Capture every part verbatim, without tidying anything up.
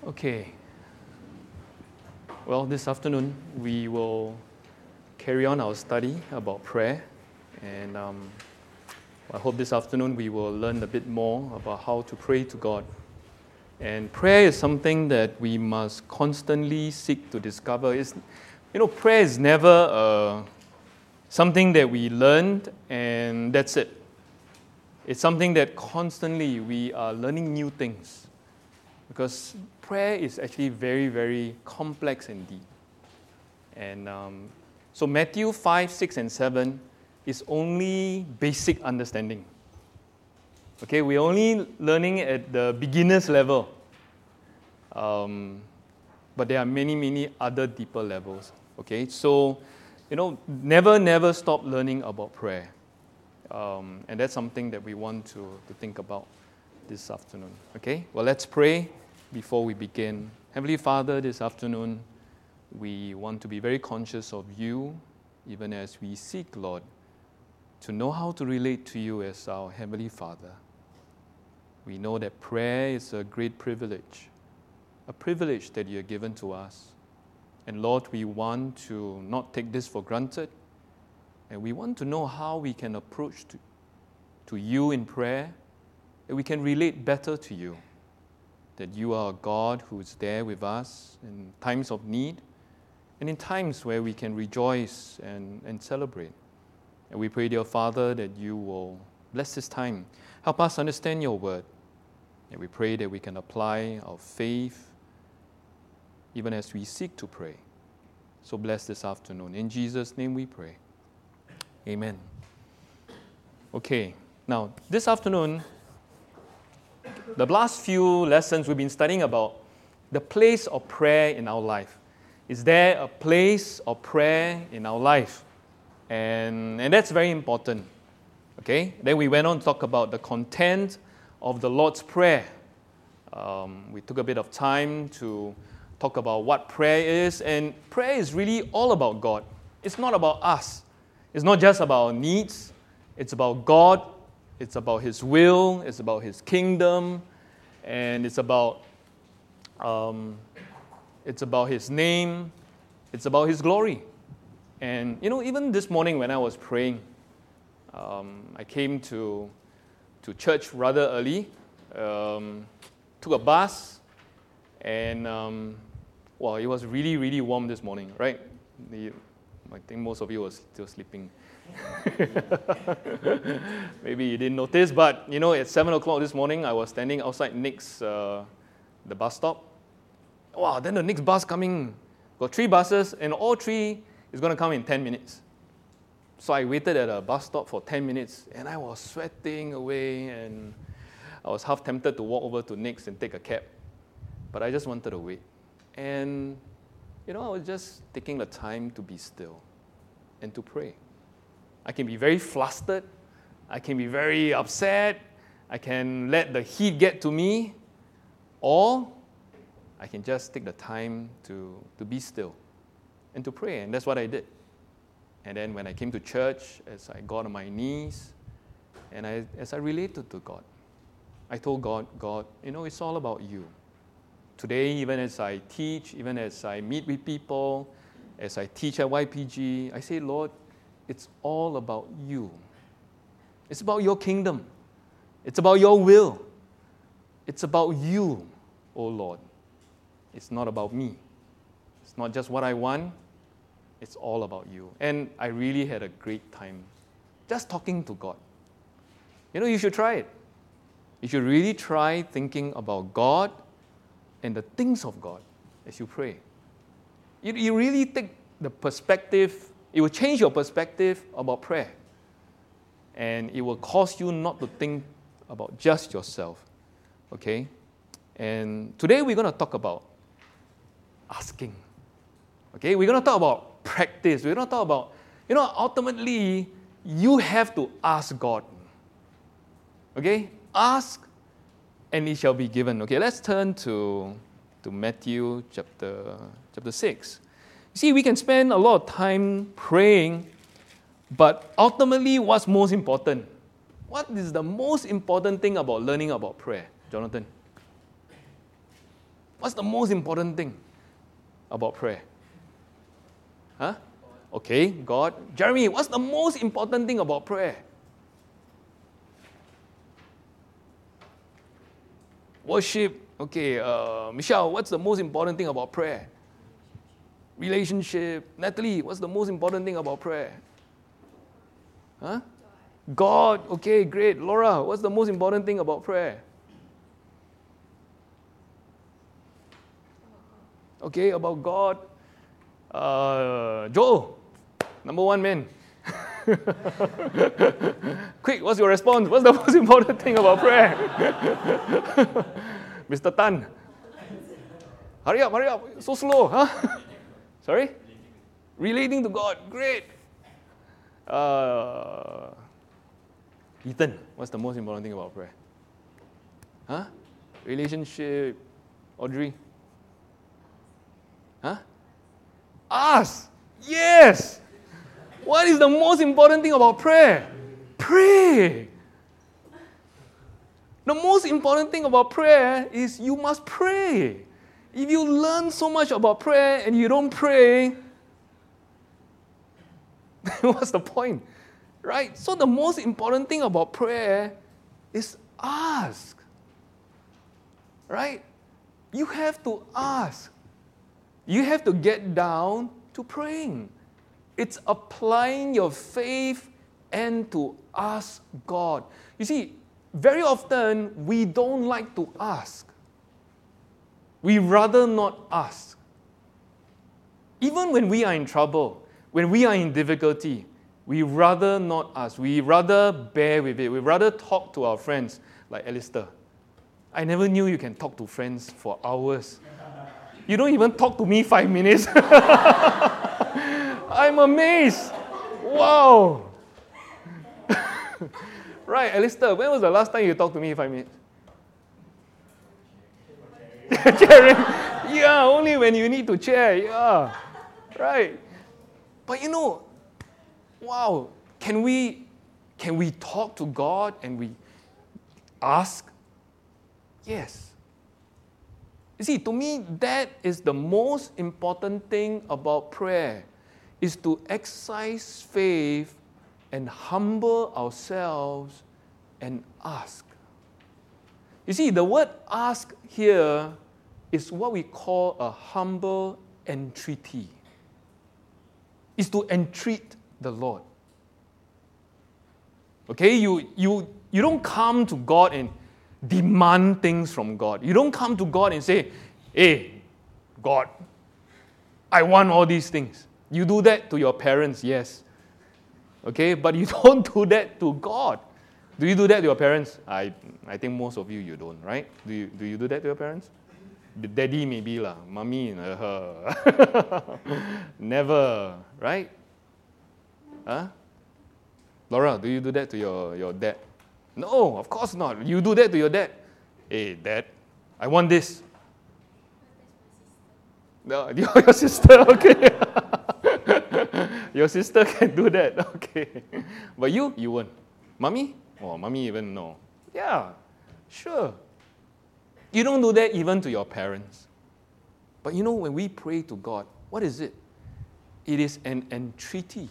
Okay. Well, this afternoon we will carry on our study about prayer, and um, I hope this afternoon we will learn a bit more about how to pray to God. And prayer is something that we must constantly seek to discover. It's, you know, prayer is never uh, something that we learned and that's it. It's something that constantly we are learning new things. Because prayer is actually very, very complex and deep. And um, so Matthew five, six, and seven is only basic understanding. Okay, we're only learning at the beginner's level. Um, but there are many, many other deeper levels. Okay, so, you know, never, never stop learning about prayer. Um, and that's something that we want to, to think about this afternoon. Okay, well, let's pray before we begin. Heavenly Father, this afternoon, we want to be very conscious of you, even as we seek, Lord, to know how to relate to you as our Heavenly Father. We know that prayer is a great privilege, a privilege that you have given to us. And Lord, we want to not take this for granted, and we want to know how we can approach to, to you in prayer, that we can relate better to you, that you are a God who is there with us in times of need and in times where we can rejoice and, and celebrate. And we pray, dear Father, that you will bless this time. Help us understand your word. And we pray that we can apply our faith even as we seek to pray. So bless this afternoon. In Jesus' name we pray. Amen. Okay, now this afternoon, the last few lessons we've been studying about the place of prayer in our life. Is there a place of prayer in our life? And, and that's very important. Okay? Then we went on to talk about the content of the Lord's Prayer. Um, we took a bit of time to talk about what prayer is. And prayer is really all about God. It's not about us. It's not just about our needs. It's about God. It's about His will. It's about His kingdom. And it's about, um, it's about His name. It's about His glory. And, you know, even this morning when I was praying, um, I came to, to church rather early, um, took a bus, and, um, well, it was really, really warm this morning, right? The, I think most of you were still sleeping. Maybe you didn't notice, but, you know, at seven o'clock this morning, I was standing outside Nick's, uh, the bus stop. Wow, then the next bus coming. Got three buses, and all three is going to come in ten minutes. So I waited at a bus stop for ten minutes, and I was sweating away, and I was half tempted to walk over to Nick's and take a cab. But I just wanted to wait. And, you know, I was just taking the time to be still and to pray. I can be very flustered. I can be very upset. I can let the heat get to me. Or I can just take the time to, to be still and to pray. And that's what I did. And then when I came to church, as I got on my knees, and I, as I related to God, I told God, God, you know, it's all about you. Today, even as I teach, even as I meet with people, as I teach at Y P G, I say, Lord, it's all about you. It's about your kingdom. It's about your will. It's about you, oh Lord. It's not about me. It's not just what I want. It's all about you. And I really had a great time just talking to God. You know, you should try it. You should really try thinking about God and the things of God as you pray. You, you really take the perspective. It will change your perspective about prayer. And it will cause you not to think about just yourself. Okay? And today we're going to talk about asking. Okay? We're going to talk about practice. We're going to talk about, you know, ultimately, you have to ask God. Okay? Ask, and it shall be given. Okay, let's turn to, to Matthew chapter, chapter six. See, we can spend a lot of time praying, but ultimately, what's most important? What is the most important thing about learning about prayer, Jonathan? What's the most important thing about prayer? Huh? Okay, God. Jeremy, what's the most important thing about prayer? Worship. Okay, uh, Michelle, what's the most important thing about prayer? Relationship. Natalie, what's the most important thing about prayer? Huh? God. Okay, great. Laura, what's the most important thing about prayer? Okay, about God. Uh, Joel, number one man. Quick, what's your response? What's the most important thing about prayer? Mister Tan. Hurry up, hurry up. So slow, huh? Sorry? Relating to God. Great. Uh, Ethan, what's the most important thing about prayer? Huh? Relationship. Audrey? Huh? Ask. Yes. What is the most important thing about prayer? Pray. The most important thing about prayer is you must pray. If you learn so much about prayer and you don't pray, what's the point? Right? So the most important thing about prayer is ask. Right? You have to ask. You have to get down to praying. It's applying your faith and to ask God. You see, very often we don't like to ask. We rather not ask. Even when we are in trouble, when we are in difficulty, we rather not ask. We rather bear with it. We rather talk to our friends, like Alistair. I never knew you can talk to friends for hours. You don't even talk to me five minutes. I'm amazed. Wow. Right, Alistair, when was the last time you talked to me five minutes? Sharing. Yeah, only when you need to share. Yeah. Right. But you know, wow, can we can we talk to God and we ask? Yes. You see, to me, that is the most important thing about prayer, is to exercise faith and humble ourselves and ask. You see, the word ask here is what we call a humble entreaty. It's to entreat the Lord. Okay, you, you, you don't come to God and demand things from God. You don't come to God and say, hey, God, I want all these things. You do that to your parents, yes. Okay, but you don't do that to God. Do you do that to your parents? I I think most of you, you don't, right? Do you do you do that to your parents? Daddy maybe lah, mommy, uh, never, right? Huh? Laura, do you do that to your, your dad? No, of course not. You do that to your dad. Hey, Dad, I want this. No, your sister, okay. Your sister can do that, okay. But you, you won't. Mommy? Oh, mommy even no. Yeah, sure. You don't do that even to your parents. But you know, when we pray to God, what is it? It is an entreaty.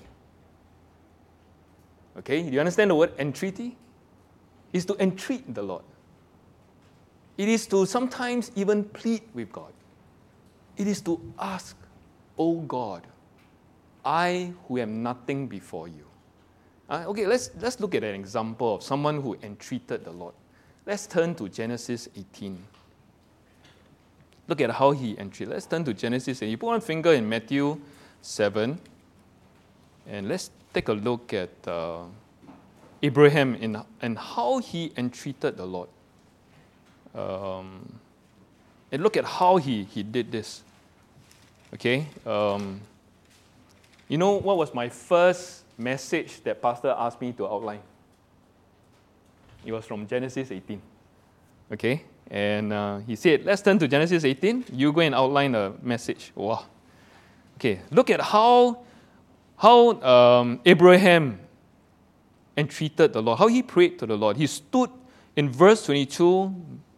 Okay, do you understand the word entreaty? It's to entreat the Lord. It is to sometimes even plead with God. It is to ask, oh God, I who am nothing before you. Uh, okay, let's, let's look at an example of someone who entreated the Lord. Let's turn to Genesis eighteen. Look at how he entreated. Let's turn to Genesis eighteen. You put one finger in Matthew seven, and let's take a look at uh, Abraham in, and how he entreated the Lord. Um, and look at how he, he did this. Okay? Um, you know what was my first message that Pastor asked me to outline? It was from Genesis eighteen. Okay? And uh, he said, let's turn to Genesis eighteen. You go and outline a message. Wow. Okay, look at how, how um, Abraham entreated the Lord, how he prayed to the Lord. He stood in verse twenty-two.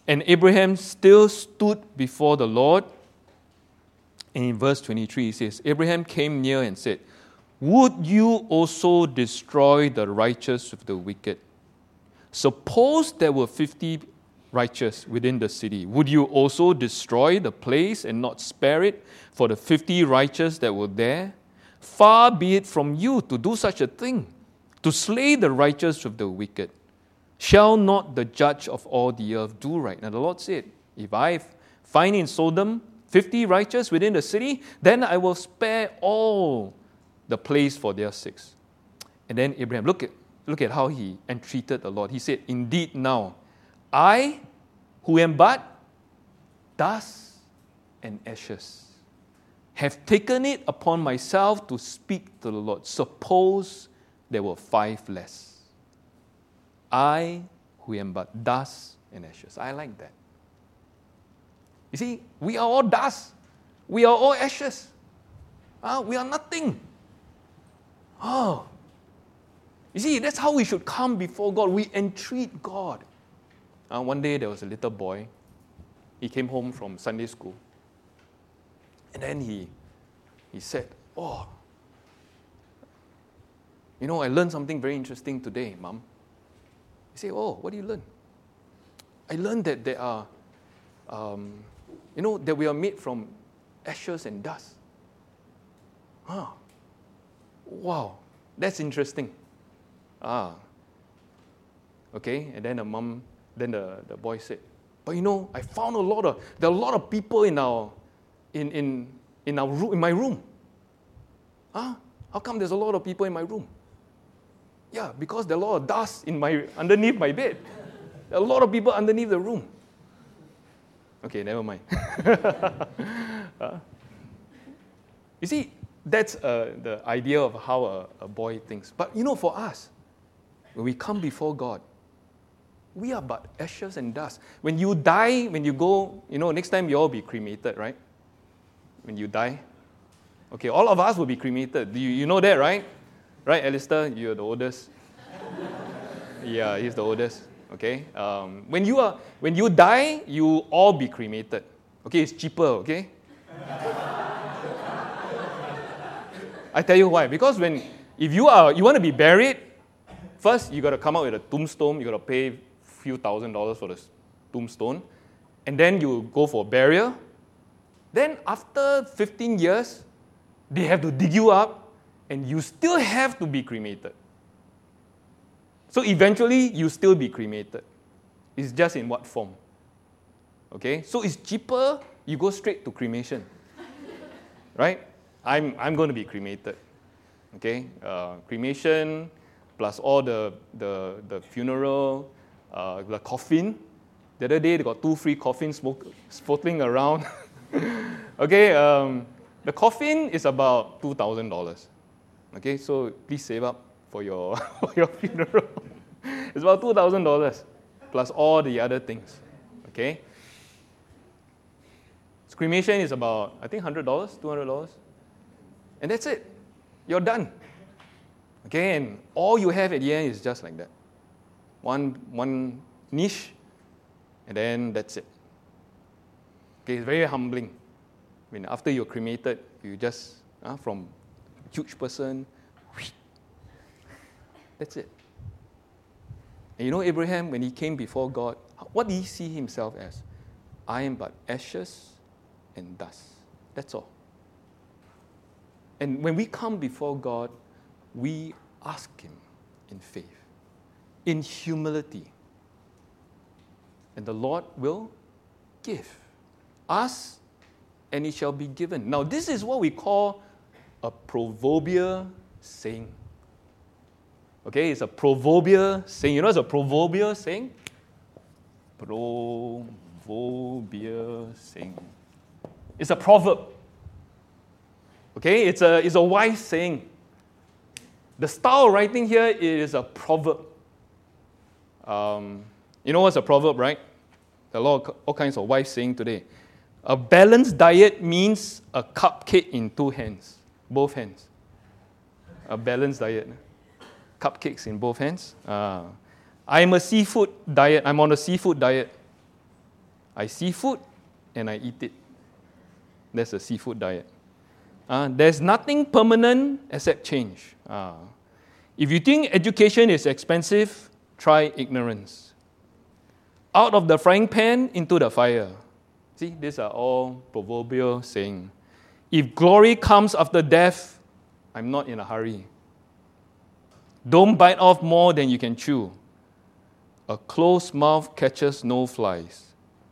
And Abraham still stood before the Lord. And in verse twenty-three, it says, Abraham came near and said, would you also destroy the righteous with the wicked? Suppose there were fifty righteous within the city. Would you also destroy the place and not spare it for the fifty righteous that were there? Far be it from you to do such a thing, to slay the righteous with the wicked. Shall not the judge of all the earth do right? Now the Lord said, if I find in Sodom fifty righteous within the city, then I will spare all the place for their sakes. And then Abraham, look at, look at how he entreated the Lord. He said, indeed now, I, who am but dust and ashes, have taken it upon myself to speak to the Lord. Suppose there were five less. I, who am but dust and ashes. I like that. You see, we are all dust. We are all ashes. Uh, we are nothing. Oh. You see, that's how we should come before God. We entreat God. Uh, one day there was a little boy. He came home from Sunday school. And then he, he said, oh, you know, I learned something very interesting today, Mom. He said, oh, what did you learn? I learned that there are, um, you know, that we are made from ashes and dust. Huh. Wow, that's interesting. Ah. Okay, and then the mom, then the, the boy said, but you know, I found a lot of, there are a lot of people in our, in, in, in our room, in my room. Huh? How come there's a lot of people in my room? Yeah, because there are a lot of dust in my, underneath my bed. There are a lot of people underneath the room. Okay, never mind. uh, you see, that's uh, the idea of how a, a boy thinks. But you know, for us, when we come before God, we are but ashes and dust. When you die, when you go, you know, next time you all be cremated, right? When you die. Okay, all of us will be cremated. You, you know that, right? Right, Alistair? You're the oldest. Yeah, he's the oldest. Okay. Um, when you are, when you die, you all be cremated. Okay, it's cheaper. Okay. I tell you why. Because when, if you are, you want to be buried, first you got to come out with a tombstone. You got to pay a few thousand dollars for the tombstone, and then you go for burial. Then after fifteen years, they have to dig you up, and you still have to be cremated. So eventually, you still be cremated. It's just in what form? Okay? So it's cheaper, you go straight to cremation. Right? I'm, I'm going to be cremated. Okay? Uh, cremation, plus all the, the, the funeral, uh, the coffin. The other day, they got two free coffins floating around. Okay? Um, the coffin is about two thousand dollars. Okay? So please save up for your, for your funeral. It's about two thousand dollars, plus all the other things. Okay? So cremation is about, I think, one hundred dollars, two hundred dollars. And that's it. You're done. Okay? And all you have at the end is just like that. One, one niche, and then that's it. Okay? It's very humbling. I mean, after you're cremated, you just, uh, from huge person, that's it. And you know, Abraham, when he came before God, what did he see himself as? I am but ashes and dust. That's all. And when we come before God, we ask Him in faith, in humility. And the Lord will give. Ask, and it shall be given. Now, this is what we call a proverbial saying. Okay, it's a proverbial saying. You know what's a proverbial saying? Proverbial saying. It's a proverb. Okay, it's a, it's a wise saying. The style of writing here is a proverb. Um, you know what's a proverb, right? There are a lot of, all kinds of wise saying today. A balanced diet means a cupcake in two hands, both hands. A balanced diet. Cupcakes in both hands. Uh, I'm a seafood diet. I'm on a seafood diet. I see food and I eat it. That's a seafood diet. Uh, there's nothing permanent except change. Uh, if you think education is expensive, try ignorance. Out of the frying pan into the fire. See, these are all proverbial saying. If glory comes after death, I'm not in a hurry. Don't bite off more than you can chew. A closed mouth catches no flies.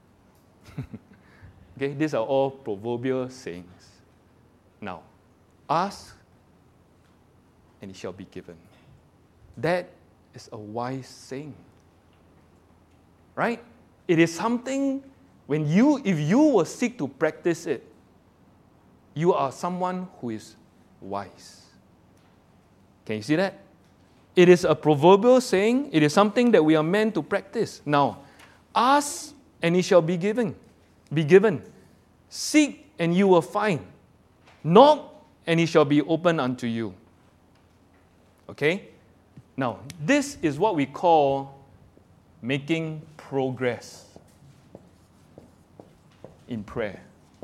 Okay, these are all proverbial sayings. Now, ask and it shall be given. That is a wise saying. Right? It is something when you, if you will seek to practice it, you are someone who is wise. Can you see that? It is a proverbial saying. It is something that we are meant to practice. Now, ask and it shall be given. Be given. Seek and you will find. Knock and it shall be opened unto you. Okay? Now, this is what we call making progress in prayer.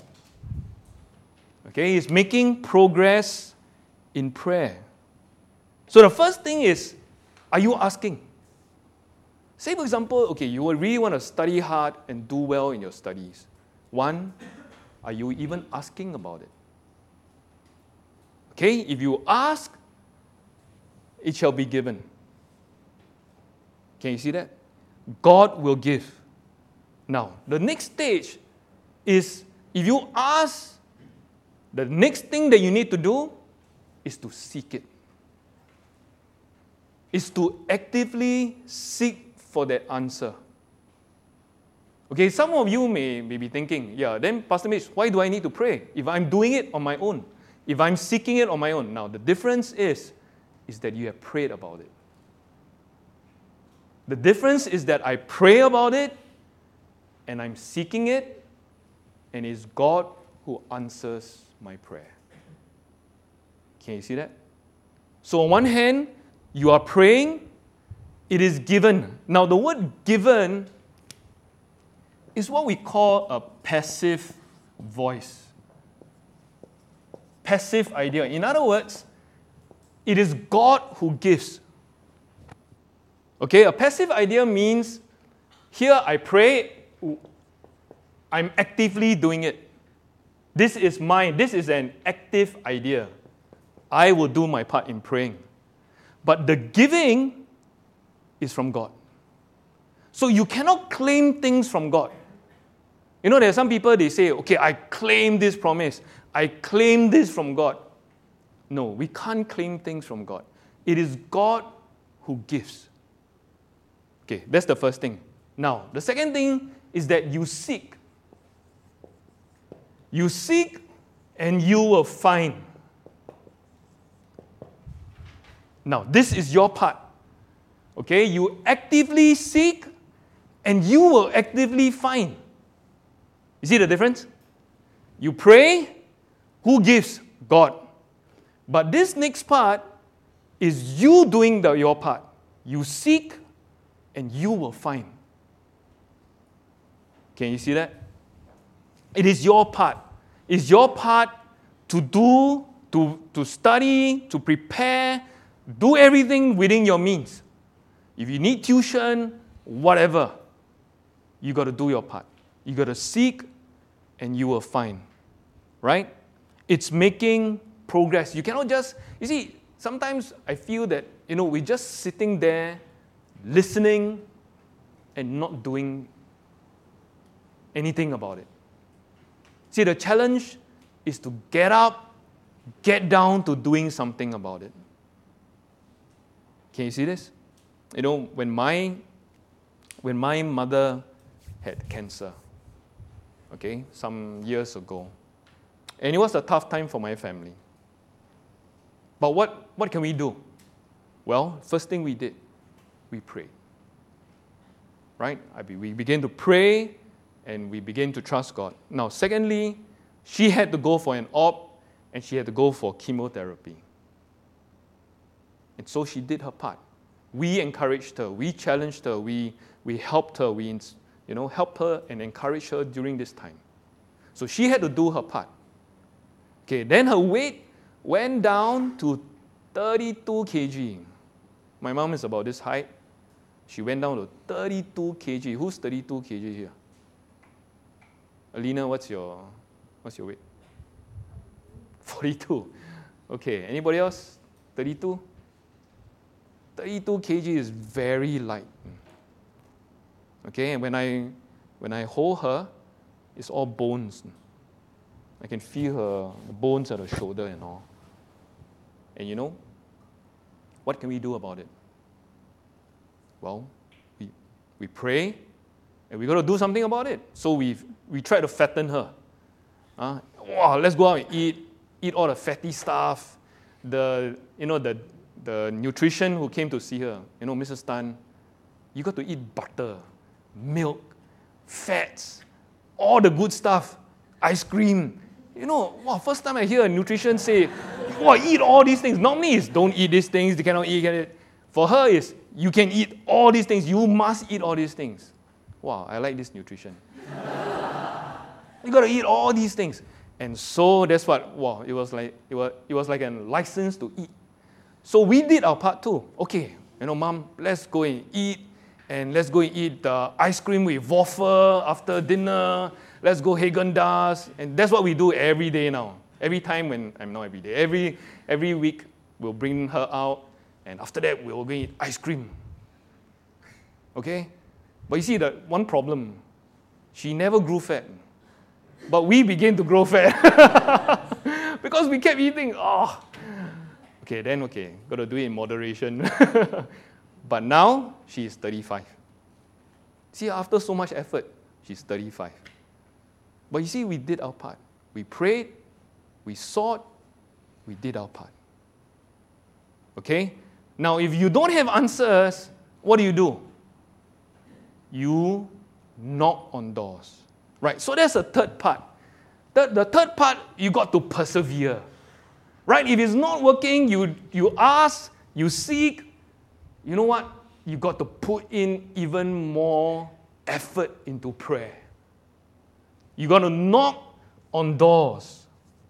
Okay? It's making progress in prayer. So the first thing is, are you asking? Say, for example, okay, you really want to study hard and do well in your studies. One, are you even asking about it? Okay, if you ask, it shall be given. Can you see that? God will give. Now, the next stage is, if you ask, the next thing that you need to do is to seek it. Is to actively seek for that answer. Okay, some of you may, may be thinking, yeah, then Pastor Mitch, why do I need to pray if I'm doing it on my own? If I'm seeking it on my own? Now, the difference is, is that you have prayed about it. The difference is that I pray about it and I'm seeking it, and it's God who answers my prayer. Can you see that? So on one hand, you are praying, it is given. Now the word given is what we call a passive voice. Passive idea. In other words, it is God who gives. Okay, a passive idea means, here I pray, I'm actively doing it. This is mine. This is an active idea. I will do my part in praying. But the giving is from God. So you cannot claim things from God. You know, there are some people, they say, okay, I claim this promise. I claim this from God. No, we can't claim things from God. It is God who gives. Okay, that's the first thing. Now, the second thing is that you seek. You seek and you will find. Now, this is your part. Okay, you actively seek and you will actively find. You see the difference? You pray, who gives? God. But this next part is you doing the, your part. You seek and you will find. Can you see that? It is your part. It's your part to do, to, to study, to prepare, do everything within your means. If you need tuition, whatever, you got to do your part. You got to seek and you will find. Right? It's making progress. You cannot just, you see, sometimes I feel that, you know, we're just sitting there, listening, and not doing anything about it. See, the challenge is to get up, get down to doing something about it. Can you see this? You know, when my, when my mother had cancer, okay, some years ago, and it was a tough time for my family. But what, what can we do? Well, first thing we did, we prayed. Right? I be, we began to pray and we began to trust God. Now, secondly, she had to go for an op and she had to go for chemotherapy. And so she did her part. We encouraged her. We challenged her. We, we helped her. We, you know, help her and encourage her during this time. So she had to do her part. Okay, then her weight went down to thirty-two kilograms. My mom is about this height. She went down to thirty-two kilograms. Who's thirty-two kilograms here? Alina, what's your what's your weight? forty-two. Okay, anybody else? thirty-two? thirty-two kilograms is very light. Okay, and when I when I hold her, it's all bones. I can feel her the bones at her shoulder and all. And you know, what can we do about it? Well, we we pray, and we got to do something about it. So we we try to fatten her. Uh, wow, let's go out and eat, eat all the fatty stuff. The you know the the nutrition who came to see her, you know, Missus Tan, you got to eat butter, milk, fats, all the good stuff, ice cream. You know, wow, first time I hear a nutrition say, wow, eat all these things. Normally it's don't eat these things, you cannot eat it. For her is, you can eat all these things, you must eat all these things. Wow, I like this nutrition. You got to eat all these things. And so that's what, wow, it was like, it was, it was like a license to eat. So we did our part too. Okay, you know, Mom, let's go and eat, and let's go and eat uh, ice cream with waffle after dinner. Let's go Haagen-Dazs, and that's what we do every day now. Every time when, I'm not every day, every, every week we'll bring her out, and after that we'll go eat ice cream. Okay? But you see, the one problem, she never grew fat. But we began to grow fat. Because we kept eating. Oh. Okay, then okay, got to do it in moderation. But now, she is thirty-five. See, after so much effort, she's thirty-five. But you see, we did our part. We prayed, we sought, we did our part. Okay? Now, if you don't have answers, what do you do? You knock on doors. Right? So that's the third part. The, the third part, you got to persevere. Right? If it's not working, you, you ask, you seek. You know what? You got to put in even more effort into prayer. You got to knock on doors.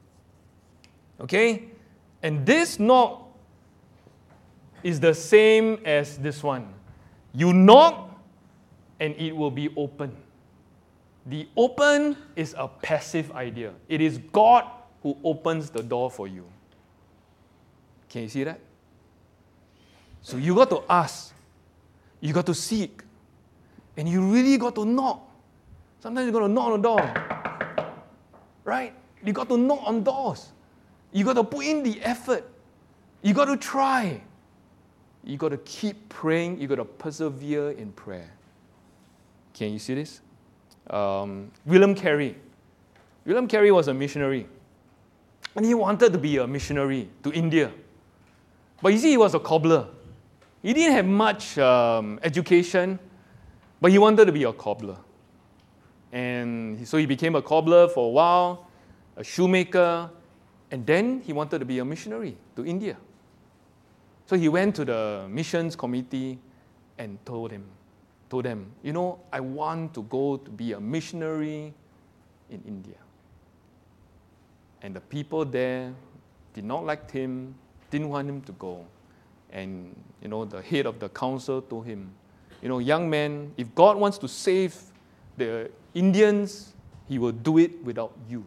Okay? And this knock is the same as this one. You knock and it will be open. The open is a passive idea. It is God who opens the door for you. Can you see that? So you got to ask. You got to seek. And you really got to knock. Sometimes you got to knock on the door. Right? You got to knock on doors. You got to put in the effort. You got to try. You got to keep praying. You got to persevere in prayer. Can you see this? Um, William Carey. William Carey was a missionary. And he wanted to be a missionary to India. But you see, he was a cobbler. He didn't have much um, education, but he wanted to be a cobbler. And so he became a cobbler for a while, a shoemaker, and then he wanted to be a missionary to India. So he went to the missions committee and told him, told them, you know, I want to go to be a missionary in India. And the people there did not like him, didn't want him to go. And, you know, the head of the council told him, you know, young man, if God wants to save the Indians, he will do it without you.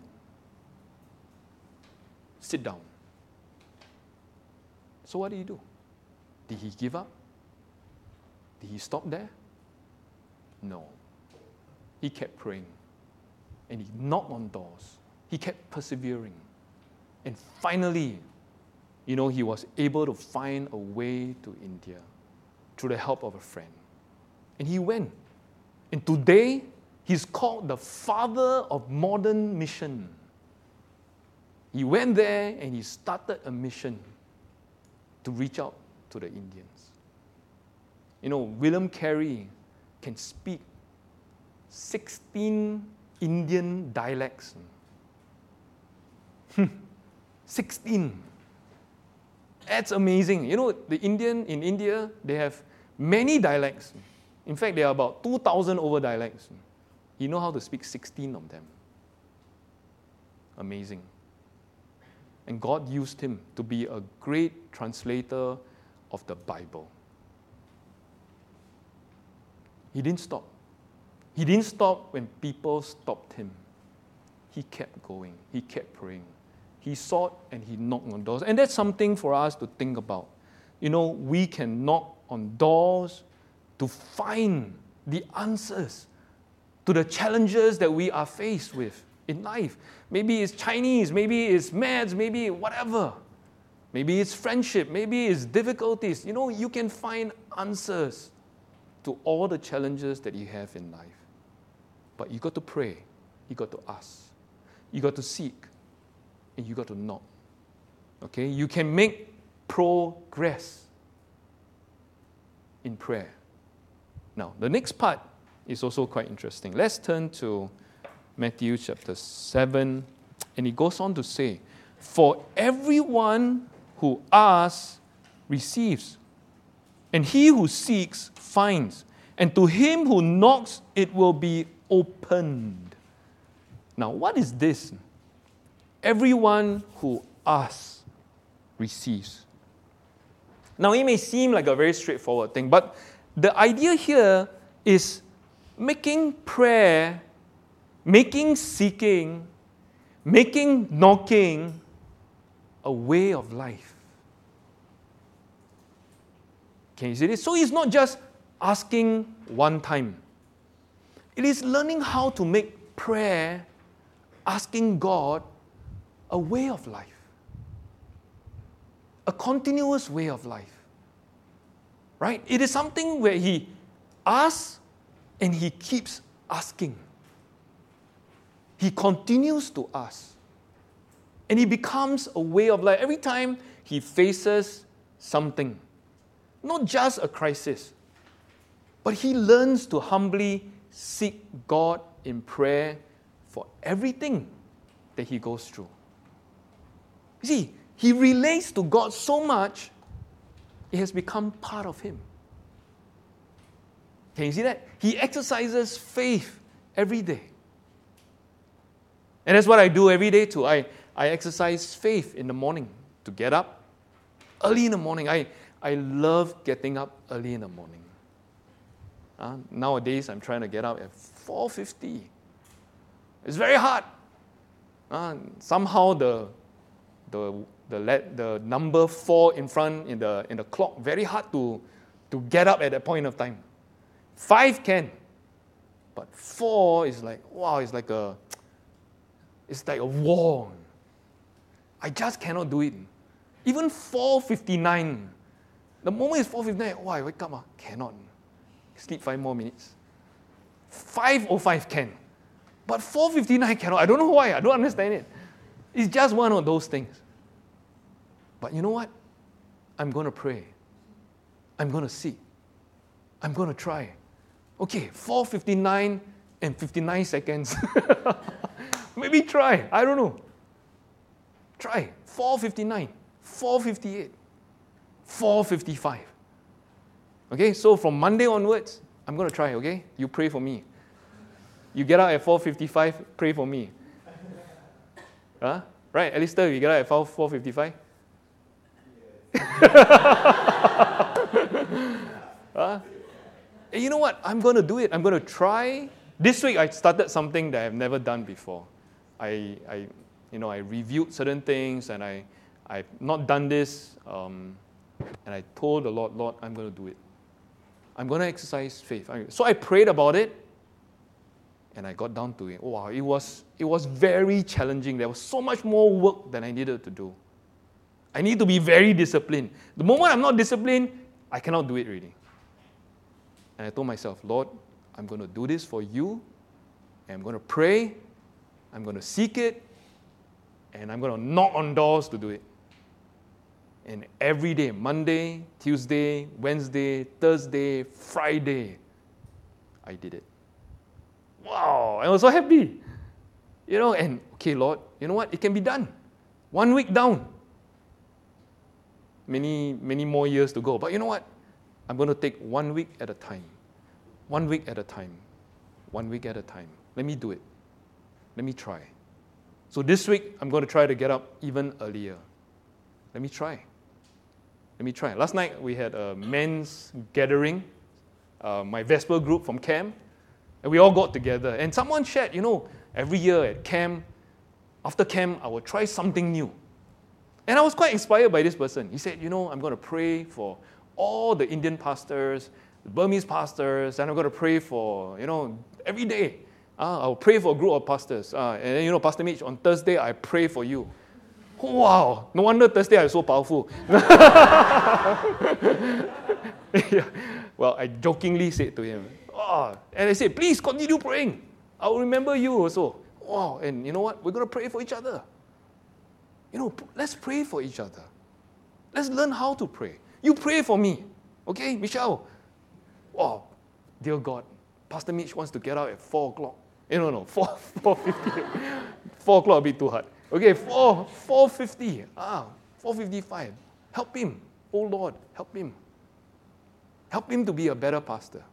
Sit down. So what did he do? Did he give up? Did he stop there? No. He kept praying. And he knocked on doors. He kept persevering. And finally, you know, he was able to find a way to India through the help of a friend. And he went. And today, he's called the father of modern mission. He went there and he started a mission to reach out to the Indians. You know, William Carey can speak sixteen Indian dialects. sixteen. That's amazing. You know, the Indian in India, they have many dialects. In fact, there are about two thousand over dialects. He knows how to speak sixteen of them. Amazing. And God used him to be a great translator of the Bible. He didn't stop. He didn't stop when people stopped him. He kept going. He kept praying. He sought and he knocked on doors. And that's something for us to think about. You know, we can knock on doors to find the answers to the challenges that we are faced with in life. Maybe it's Chinese, maybe it's maths, maybe whatever. Maybe it's friendship, maybe it's difficulties. You know, you can find answers to all the challenges that you have in life. But you got to pray, you got to ask, you got to seek, and you got to knock. Okay? You can make progress in prayer. Now, the next part is also quite interesting. Let's turn to Matthew chapter seven, and he goes on to say, "For everyone who asks receives, and he who seeks finds, and to him who knocks it will be opened." Now, what is this? Everyone who asks receives. Now, it may seem like a very straightforward thing, but the idea here is making prayer, making seeking, making knocking a way of life. Can you see this? So it's not just asking one time. It is learning how to make prayer, asking God, a way of life. A continuous way of life. Right? It is something where he asks and he keeps asking. He continues to ask. And it becomes a way of life. Every time he faces something, not just a crisis, but he learns to humbly seek God in prayer for everything that he goes through. You see, he relates to God so much, it has become part of him. Can you see that? He exercises faith every day. And that's what I do every day too. I, I exercise faith in the morning to get up early in the morning. I, I love getting up early in the morning. Uh, nowadays, I'm trying to get up at four fifty. It's very hard. Uh, somehow the the the let, the number four in front in the in the clock very hard to to get up at that point of time. Five can, but four is like wow. It's like a it's like a war. I just cannot do it. Even four fifty-nine. The moment it's four fifty-nine, wow, I wake up, ah, cannot. Sleep five more minutes. five oh five can. But four fifty-nine cannot. I don't know why. I don't understand it. It's just one of those things. But you know what? I'm going to pray. I'm going to seek. I'm going to try. Okay, four fifty-nine and fifty-nine seconds. Maybe try. I don't know. Try. four fifty-nine, four fifty-eight, four fifty-five. Okay, so from Monday onwards, I'm going to try, okay? You pray for me. You get out at four fifty-five, pray for me. Huh? Right, Alistair, you get out at four fifty-five? Huh? And you know what? I'm going to do it. I'm going to try. This week, I started something that I've never done before. I, I you know, I reviewed certain things, and I, I've not done this, um, and I told the Lord, Lord, I'm going to do it. I'm going to exercise faith. So I prayed about it, and I got down to it. Wow, it was, it was very challenging. There was so much more work than I needed to do. I need to be very disciplined. The moment I'm not disciplined, I cannot do it really. And I told myself, Lord, I'm going to do this for you, and I'm going to pray, I'm going to seek it, and I'm going to knock on doors to do it. And every day, Monday, Tuesday, Wednesday, Thursday, Friday, I did it. Wow, I was so happy. You know, and okay, Lord, you know what? It can be done. One week down. Many, many more years to go. But you know what? I'm going to take one week at a time. One week at a time. One week at a time. Let me do it. Let me try. So this week, I'm going to try to get up even earlier. Let me try. Let me try. Last night, we had a men's gathering, uh, my Vesper group from camp, and we all got together. And someone shared, you know, every year at camp, after camp, I will try something new. And I was quite inspired by this person. He said, you know, I'm going to pray for all the Indian pastors, the Burmese pastors, and I'm going to pray for, you know, every day. Uh, I'll pray for a group of pastors. Uh, and then, you know, Pastor Mitch, on Thursday, I pray for you. Wow, no wonder Thursday I'm so powerful. Yeah. Well, I jokingly said to him, oh, and I said, please continue praying. I will remember you also. Wow, and you know what? We're going to pray for each other. You know, let's pray for each other. Let's learn how to pray. You pray for me. Okay, Michelle? Wow, dear God, Pastor Mitch wants to get out at four o'clock. Eh, no, no, four, four fifty. four o'clock a bit too hard. Okay, four, four fifty. Ah, four fifty-five. Help him. Oh Lord, help him. Help him to be a better pastor.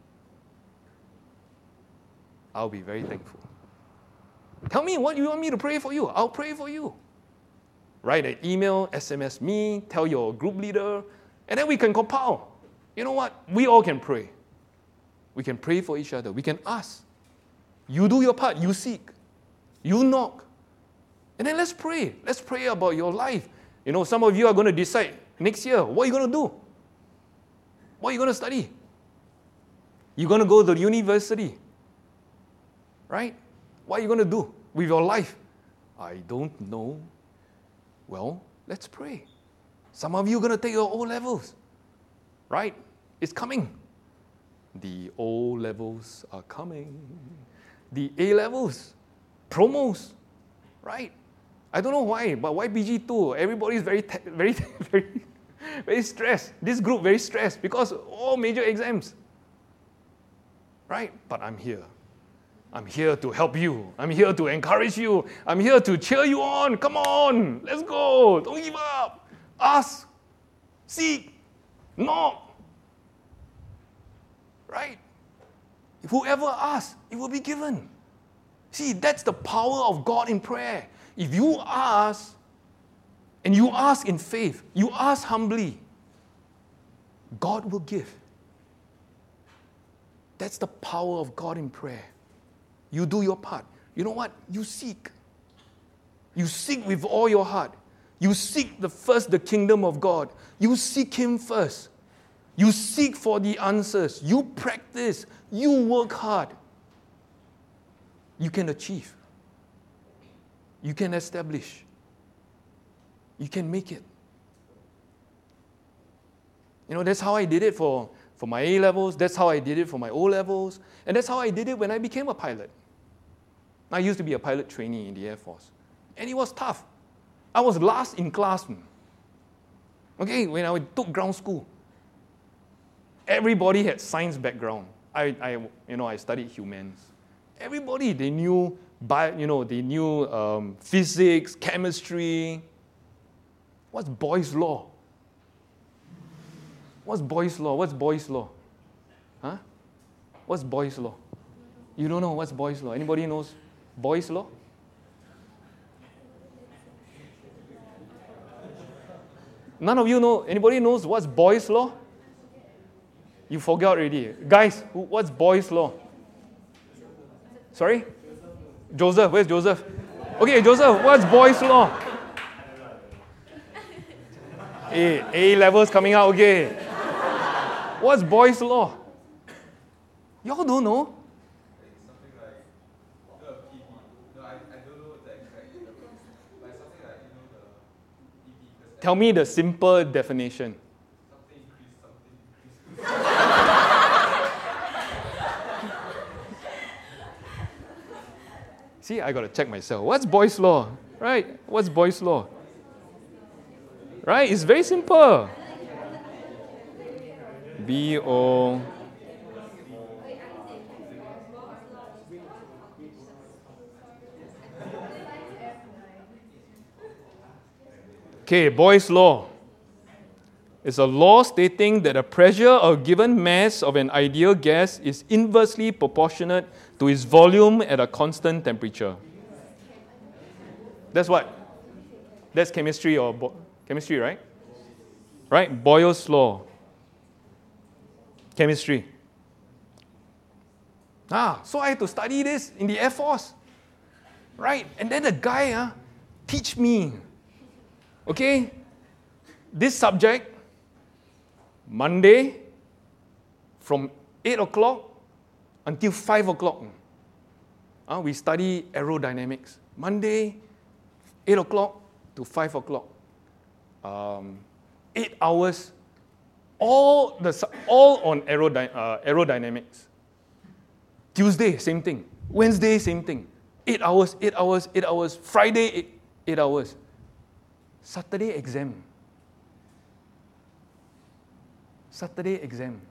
I'll be very thankful. Tell me what you want me to pray for you. I'll pray for you. Write an email, S M S me, tell your group leader, and then we can compile. You know what? We all can pray. We can pray for each other. We can ask. You do your part. You seek. You knock. And then let's pray. Let's pray about your life. You know, some of you are going to decide next year, what are you going to do? What are you going to study? You're going to go to the university. Right? What are you going to do with your life? I don't know. Well, let's pray. Some of you are going to take your O-levels. Right? It's coming. The O-levels are coming. The A-levels. Promos. Right? I don't know why, but Y P G two, everybody's very, very, very, very stressed. This group very stressed because all major exams. Right? But I'm here. I'm here to help you. I'm here to encourage you. I'm here to cheer you on. Come on. Let's go. Don't give up. Ask. Seek. Knock. Right? Whoever asks, it will be given. See, that's the power of God in prayer. If you ask, and you ask in faith, you ask humbly, God will give. That's the power of God in prayer. You do your part. You know what? You seek. You seek with all your heart. You seek the first the kingdom of God. You seek Him first. You seek for the answers. You practice. You work hard. You can achieve. You can establish. You can make it. You know, that's how I did it for, for my A-levels. That's how I did it for my O-levels. And that's how I did it when I became a pilot. I used to be a pilot trainee in the Air Force. And it was tough. I was last in class. Okay, when I took ground school. Everybody had science background. I, I you know, I studied humans. Everybody, they knew, bio, you know, they knew um, physics, chemistry. What's Boyle's law? What's Boyle's law? What's Boyle's law? Huh? What's Boyle's law? You don't know what's Boyle's law? Anybody knows Boyle's law? None of you know. Anybody knows what's Boyle's law? You forgot already. Guys, what's Boyle's law? Sorry? Joseph. Where's Joseph? Okay, Joseph, what's Boyle's law? A, A levels coming out, okay. What's Boyle's law? Y'all don't know? Tell me the simple definition. See, I got to check myself. What's Boyle's law? Right? What's Boyle's law? Right? It's very simple. B O Okay, Boyle's law. It's a law stating that the pressure of a given mass of an ideal gas is inversely proportionate to its volume at a constant temperature. That's what? That's chemistry or bo- chemistry, right? Right? Boyle's law. Chemistry. Ah, so I had to study this in the Air Force. Right? And then the guy uh, teach me. Okay? This subject, Monday, from eight o'clock until five o'clock. Uh, we study aerodynamics. Monday, eight o'clock to five o'clock. Um, eight hours, all the all on aerody- uh, aerodynamics. Tuesday, same thing. Wednesday, same thing. Eight hours, eight hours, eight hours. Friday, eight, eight hours. Saturday, exam. Saturday, exam.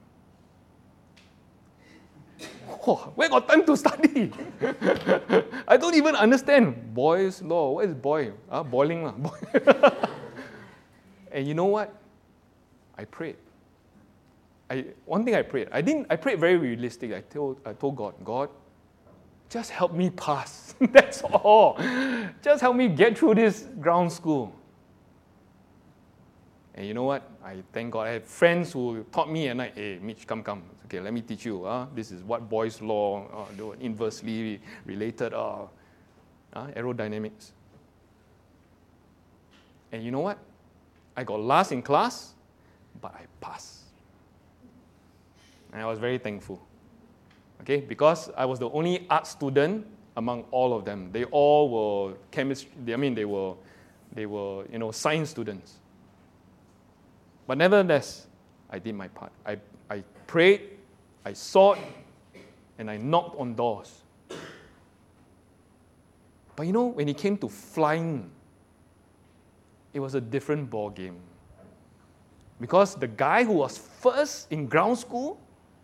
Oh, where got time to study? I don't even understand Boyle's law. What is Boyle? Uh, boiling. Uh. And you know what? I prayed. I, one thing I prayed. I didn't. I prayed very realistic. I told, I told God, God, just help me pass. That's all. Just help me get through this ground school. And you know what? I thank God. I had friends who taught me at night, hey, Mitch, come, come. Okay, let me teach you. Uh, this is what Boyle's law, uh, inversely related uh, uh, aerodynamics. And you know what? I got last in class, but I passed. And I was very thankful. Okay, because I was the only art student among all of them. They all were chemistry. I mean, they were, they were, you know, science students. But nevertheless, I did my part. I, I prayed, I sought, and I knocked on doors. But you know, when it came to flying, it was a different ball game. Because the guy who was first in ground school,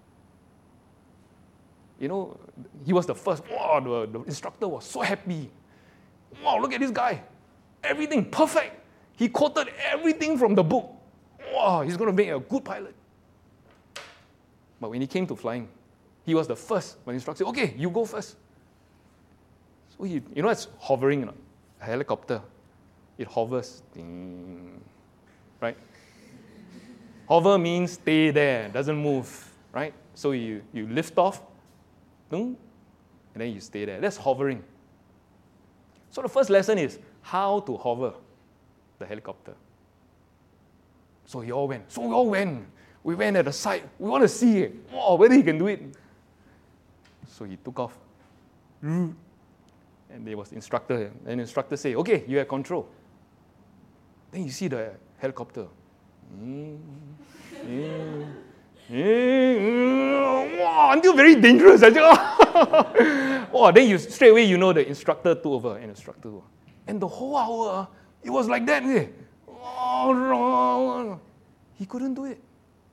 you know, he was the first. Wow, the, the instructor was so happy. Wow, look at this guy. Everything perfect. He quoted everything from the book. Wow, he's going to make a good pilot. But when he came to flying, he was the first. When the instructor said, okay, you go first. So he, you know, it's hovering, you know, a helicopter. It hovers. Ding, right? Hover means stay there, doesn't move, right? So you, you lift off, and then you stay there. That's hovering. So the first lesson is how to hover the helicopter. So we all went. So we all went. We went at the side. We want to see it. Oh, whether he can do it. So he took off. And there was the instructor. And the instructor said, okay, you have control. Then you see the helicopter. Mm, mm, mm, wow, until very dangerous. Oh, then you straight away you know the instructor took over and instructor. And the whole hour, it was like that. Eh? Oh, he couldn't do it.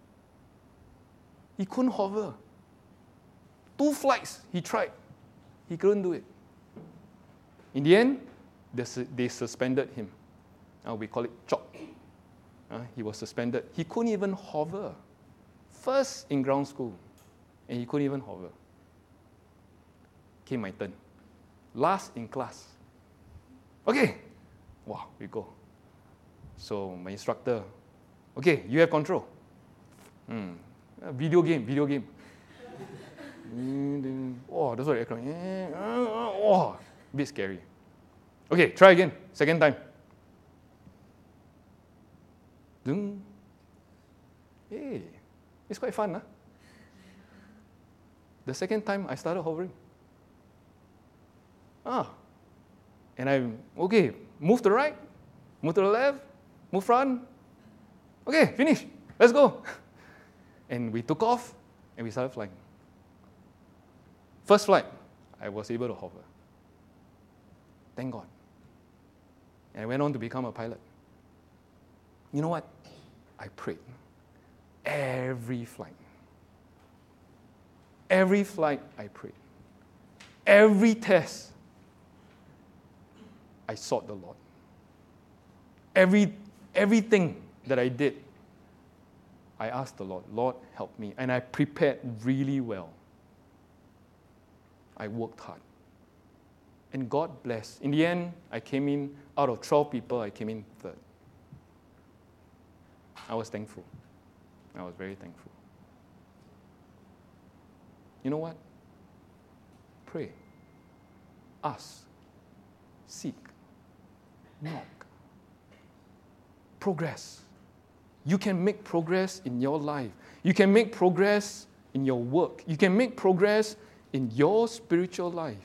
He couldn't hover. Two flights he tried. He couldn't do it. In the end, they, they suspended him. Uh, we call it chop. Uh, he was suspended. He couldn't even hover. First in ground school, and he couldn't even hover. Came my turn. Last in class. Okay. Wow, we go. So my instructor, okay, you have control. Mm. Uh, video game, video game. Oh, that's what I crying. Oh, a bit scary. Okay, try again. Second time. Hey, it's quite fun, huh? The second time I started hovering. Ah, and I, okay, move to the right, move to the left, move front. Okay, finish. Let's go. And we took off and we started flying. First flight, I was able to hover. Thank God. And I went on to become a pilot. You know what? I prayed. Every flight. Every flight, I prayed. Every test, I sought the Lord. Every, everything that I did, I asked the Lord, Lord, help me. And I prepared really well. I worked hard. And God blessed. In the end, I came in, out of twelve people, I came in third. I was thankful. I was very thankful. You know what? Pray. Ask. Seek. Knock. Progress. You can make progress in your life. You can make progress in your work. You can make progress in your spiritual life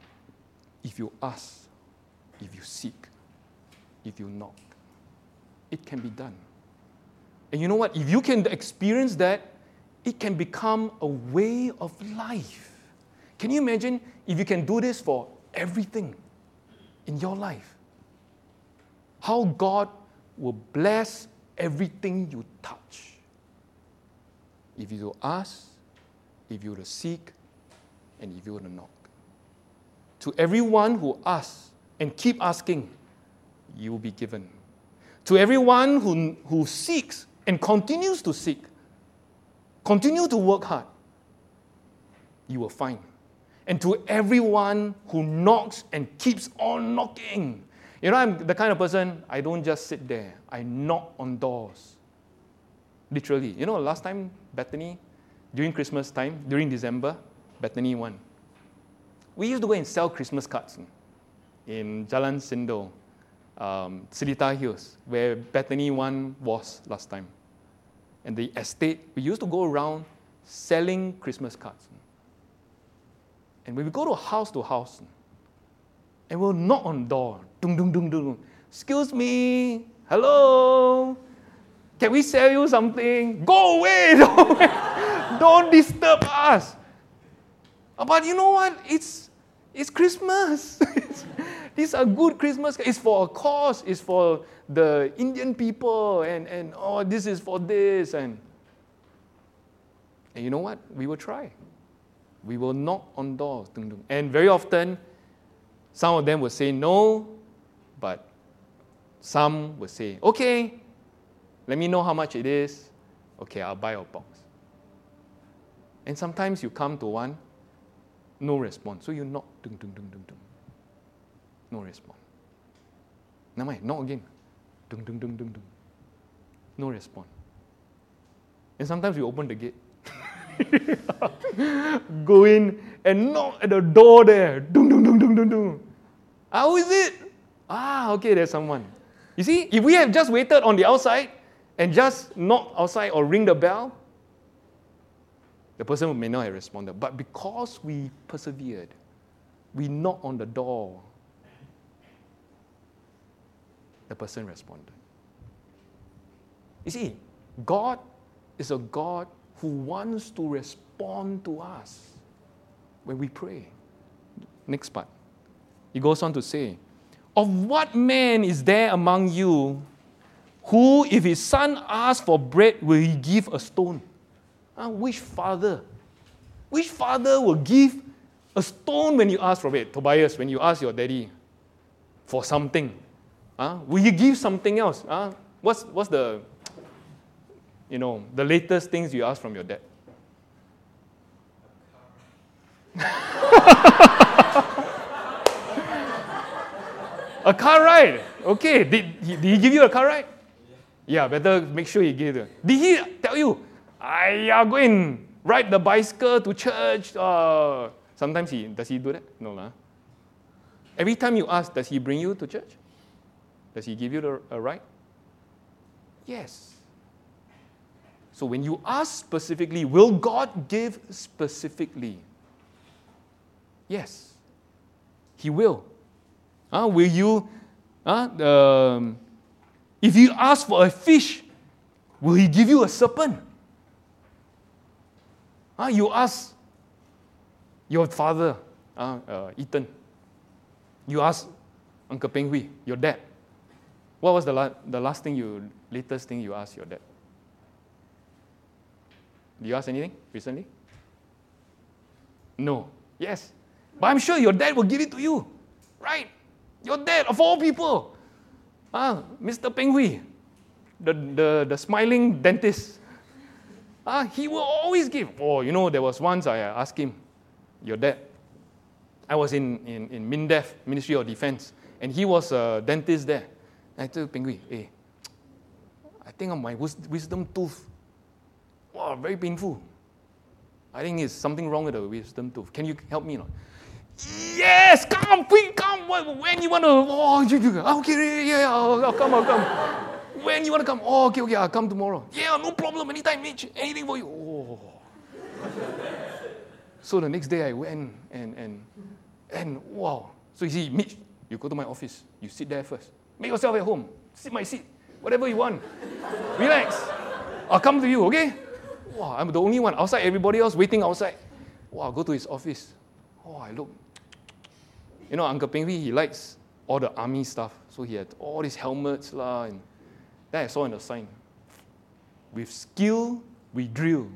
if you ask, if you seek, if you knock. It can be done. And you know what? If you can experience that, it can become a way of life. Can you imagine if you can do this for everything in your life? How God will bless everything you touch. If you ask, if you seek, and if you knock. To everyone who asks and keep asking, you will be given. To everyone who, who seeks and continues to seek, continue to work hard, you will find. And to everyone who knocks and keeps on knocking. You know, I'm the kind of person, I don't just sit there. I knock on doors. Literally. You know, last time, Bethany, during Christmas time, during December, Bethany won. We used to go and sell Christmas cards in Jalan Sindor, um, Seletar Hills, where Bethany one was last time. And the estate, we used to go around selling Christmas cards. And when we go to house to house, and we'll knock on the door, dung, dung, dung, dung. Excuse me, hello, can we sell you something? Go away, don't, don't disturb us. But you know what? It's it's Christmas. These are good Christmas. It's for a cause. It's for the Indian people, and, and oh, this is for this. And, and you know what? We will try. We will knock on doors. Dung, dung. And very often, some of them will say no, but some will say, okay, let me know how much it is. Okay, I'll buy a box. And sometimes you come to one, no response. So you knock, dung, dung, dung, dung, dung. No response. Never mind, knock again. Dung, dung, dung, dung, dung. No response. And sometimes we open the gate. Go in and knock at the door there. Dung, dung, dung, dung, dung, dung. How is it? Ah, okay, there's someone. You see, if we have just waited on the outside and just knock outside or ring the bell, the person may not have responded. But because we persevered, we knocked on the door, the person responded. You see, God is a God who wants to respond to us when we pray. Next part. He goes on to say, of what man is there among you who, if his son asks for bread, will he give a stone? Uh, which father? Which father will give a stone when you ask for it? Tobias, when you ask your daddy for something, uh, will you give something else? Uh, what's, what's the, you know, the latest things you ask from your dad? A car ride. Okay. Did he, did he give you a car ride? Yeah, better make sure he gave it. Did he tell you, I are going ride the bicycle to church? Uh, sometimes he, does he do that? No. Nah. Every time you ask, does he bring you to church? Does he give you the, a ride? Yes. So when you ask specifically, will God give specifically? Yes. He will. Uh, will you, uh, um, if you ask for a fish, will he give you a serpent? Uh, you ask your father, uh, uh, Ethan. You ask Uncle Peng Hui, your dad. What was the, la- the last thing you, latest thing you asked your dad? Did you ask anything recently? No. Yes. But I'm sure your dad will give it to you. Right? Your dad, of all people. Ah, Mister Peng Hui, the, the, the smiling dentist. Ah, he will always give. Oh, you know, there was once I asked him, your dad. I was in, in, in MINDEF, Ministry of Defense, and he was a dentist there. And I told Peng Gui, hey, I think on my wisdom tooth, wow, very painful. I think it's something wrong with the wisdom tooth. Can you help me? Not? Yes, come, quick, come. When you want to, oh, you, you, okay, yeah, yeah, I'll, I'll come, I'll come. When you want to come, oh, okay, okay, I'll come tomorrow. Yeah, no problem, anytime, Mitch, anything for you. Oh. So the next day I went and, and, and wow. So you see, Mitch, you go to my office, you sit there first. Make yourself at home, sit my seat, whatever you want. Relax, I'll come to you, okay? Wow, I'm the only one outside, everybody else waiting outside. Wow, go to his office. Oh, I look. You know, Uncle Peng Hui, he likes all the army stuff. So he had all these helmets. La, and then I saw in the sign, with skill, we drill.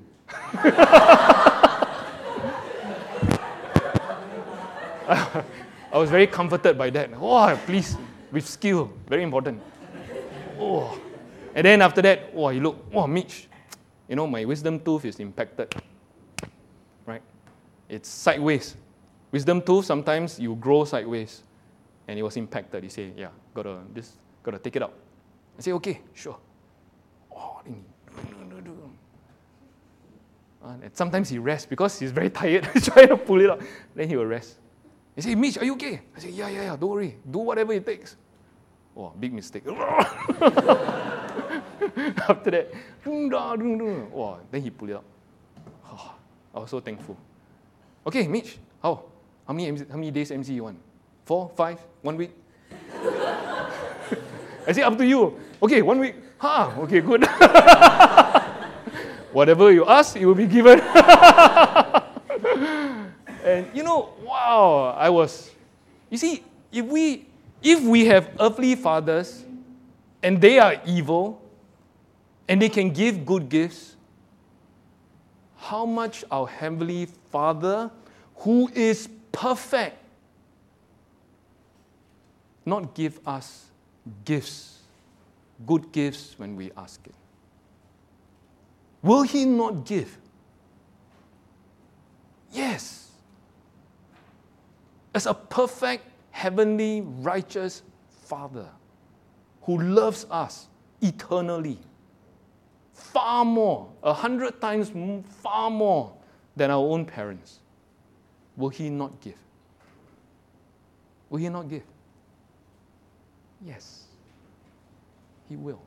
I was very comforted by that. Oh, please, with skill, very important. Oh. And then after that, oh, he looked, oh, Mitch, you know, my wisdom tooth is impacted. Right? It's sideways. Wisdom tooth, sometimes you grow sideways. And it was impacted. He said, yeah, gotta, this, gotta take it out. I said, okay, sure. Oh, then he, uh, and sometimes he rests because he's very tired, trying to pull it out. Then he will rest. He said, Mitch, are you okay? I said, yeah, yeah, yeah, don't worry. Do whatever it takes. Oh, big mistake. After that, oh, then he pulled it out. Oh, I was so thankful. Okay, Mitch, how? How many, how many days M C you want? Four, five, one week? I said, up to you. Okay, one week. Ha, okay, good. Whatever you ask, it will be given. And you know, wow, I was, you see, if we, if we have earthly fathers and they are evil and they can give good gifts, how much our Heavenly Father, who is perfect, not give us gifts, good gifts when we ask it? Will He not give? Yes. As a perfect, heavenly, righteous Father who loves us eternally, far more, a hundred times far more than our own parents, will He not give? Will He not give? Yes, He will.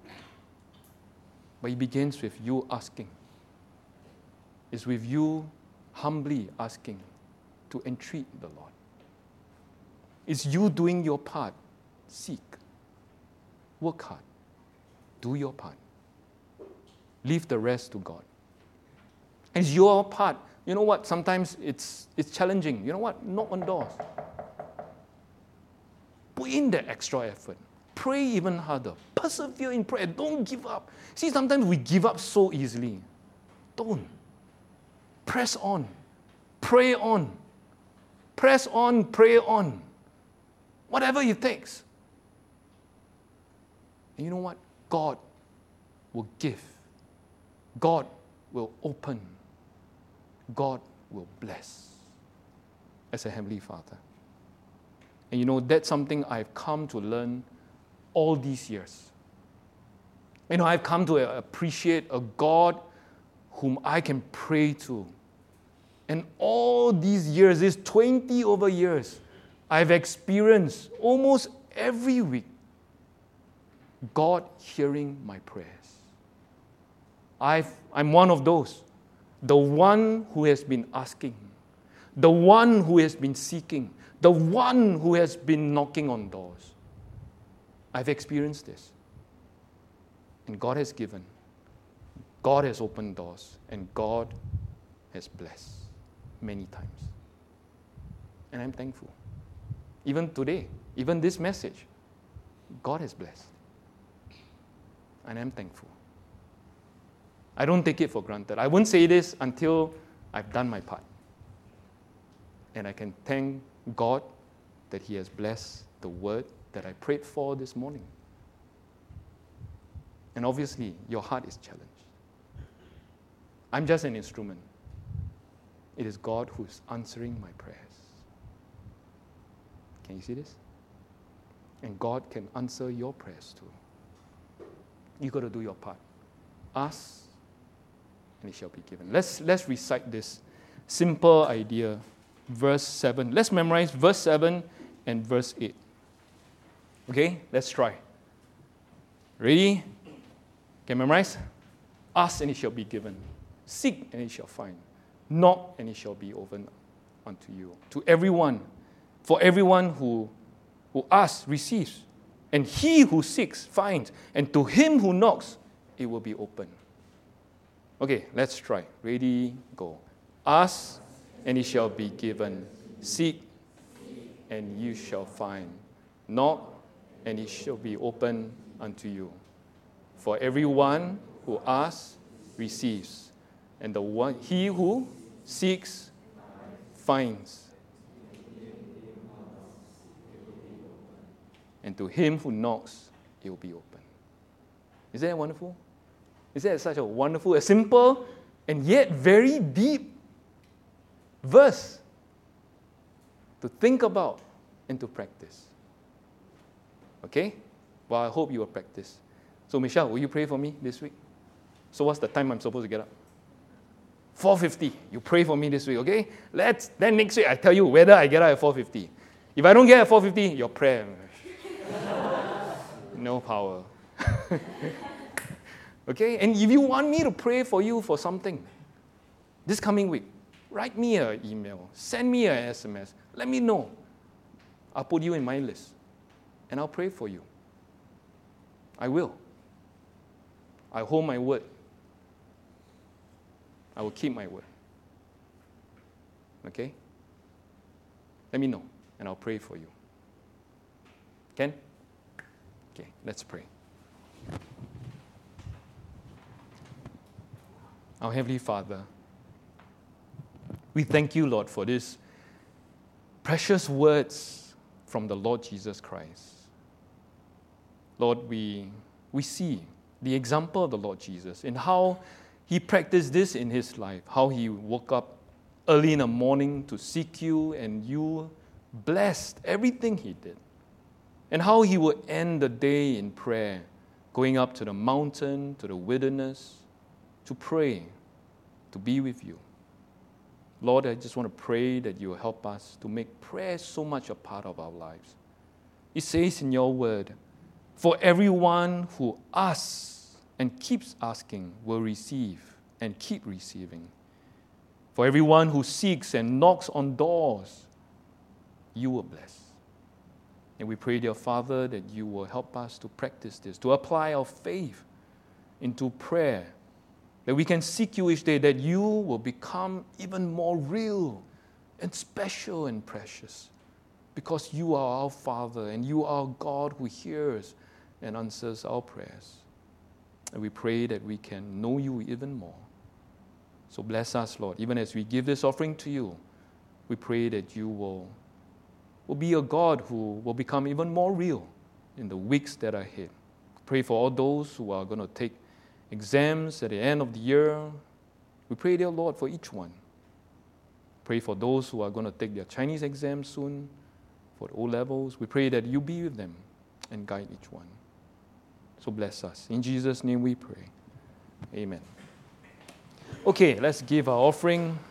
But it begins with you asking. It's with you humbly asking to entreat the Lord. It's you doing your part. Seek. Work hard. Do your part. Leave the rest to God. It's your part. You know what? Sometimes it's, it's challenging. You know what? Knock on doors. Put in that extra effort. Pray even harder. Persevere in prayer. Don't give up. See, sometimes we give up so easily. Don't. Press on. Pray on. Press on, pray on. Whatever it takes. And you know what? God will give. God will open. God will bless as a Heavenly Father. And you know, that's something I've come to learn all these years. You know, I've come to appreciate a God whom I can pray to. And all these years, these twenty over years, I've experienced almost every week God hearing my prayers. I've, I'm one of those. The one who has been asking. The one who has been seeking. The one who has been knocking on doors. I've experienced this. And God has given. God has opened doors. And God has blessed many times. And I'm thankful. Even today, even this message, God has blessed. And I'm thankful. I don't take it for granted. I won't say this until I've done my part. And I can thank God that He has blessed the word that I prayed for this morning. And obviously, your heart is challenged. I'm just an instrument. It is God who is answering my prayers. Can you see this? And God can answer your prayers too. You got to do your part. Ask, and it shall be given. Let's, let's recite this simple idea. Verse seven. Let's memorize verse seven and verse eight. Okay, let's try. Ready? Can memorize? Ask, and it shall be given. Seek, and it shall find. Knock, and it shall be opened unto you. To everyone, for everyone who, who asks, receives. And he who seeks, finds. And to him who knocks, it will be open. Okay, let's try. Ready, go. Ask, and it shall be given. Seek, and you shall find. Knock, and it shall be open unto you. For everyone who asks, receives. And the one, he who seeks, finds. And to him who knocks, it will be open. Is that wonderful? Is that such a wonderful, a simple, and yet very deep verse to think about and to practice? Okay? Well, I hope you will practice. So, Michelle, will you pray for me this week? So, what's the time I'm supposed to get up? four fifty. You pray for me this week, okay? Let's, then next week I tell you whether I get up at four fifty. If I don't get at four fifty, your prayer. No power. Okay? And if you want me to pray for you for something this coming week, write me an email, send me an S M S, let me know. I'll put you in my list, and I'll pray for you. I will. I hold my word. I will keep my word. Okay? Let me know, and I'll pray for you. Ken? Okay, let's pray. Our Heavenly Father, we thank you, Lord, for these precious words from the Lord Jesus Christ. Lord, we, we see the example of the Lord Jesus in how he practiced this in his life, how he woke up early in the morning to seek you, and you blessed everything he did. And how he would end the day in prayer, going up to the mountain, to the wilderness, to pray, to be with you. Lord, I just want to pray that you will help us to make prayer so much a part of our lives. It says in your word, for everyone who asks and keeps asking will receive and keep receiving. For everyone who seeks and knocks on doors, you will bless. And we pray, dear Father, that you will help us to practice this, to apply our faith into prayer, that we can seek you each day, that you will become even more real and special and precious, because you are our Father and you are God who hears and answers our prayers. And we pray that we can know you even more. So bless us, Lord. Even as we give this offering to you, we pray that you will, will be a God who will become even more real in the weeks that are ahead. Pray for all those who are going to take exams at the end of the year. We pray, dear Lord, for each one. Pray for those who are going to take their Chinese exam soon, for the O-levels. We pray that you be with them and guide each one. So bless us. In Jesus' name we pray. Amen. Okay, let's give our offering.